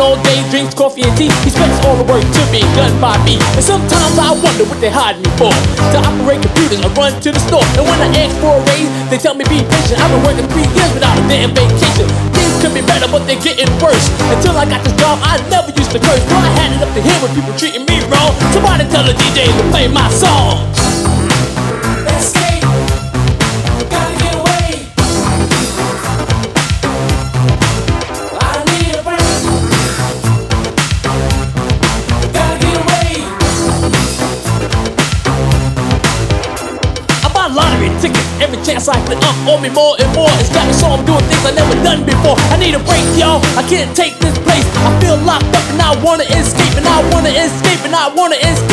all day, drinks coffee and tea. He spends all the work to be done by me. And sometimes I wonder what they hide me for. To operate computers, I run to the store. And when I ask for a raise, they tell me be patient. I've been working 3 years without a damn vacation. Things could be better, but they're getting worse. Until I got this job, I never used to curse. But I had it up to here when people treating me wrong. Somebody tell the DJ to play my song. Escape, gotta get away. I need a break. Gotta get away. I buy lottery tickets every chance I can. Owe me more and more. It's got me so I'm doing things I never done before. I need a break, y'all. I can't take this place. I feel locked up and I wanna escape, and I wanna escape, and I wanna escape.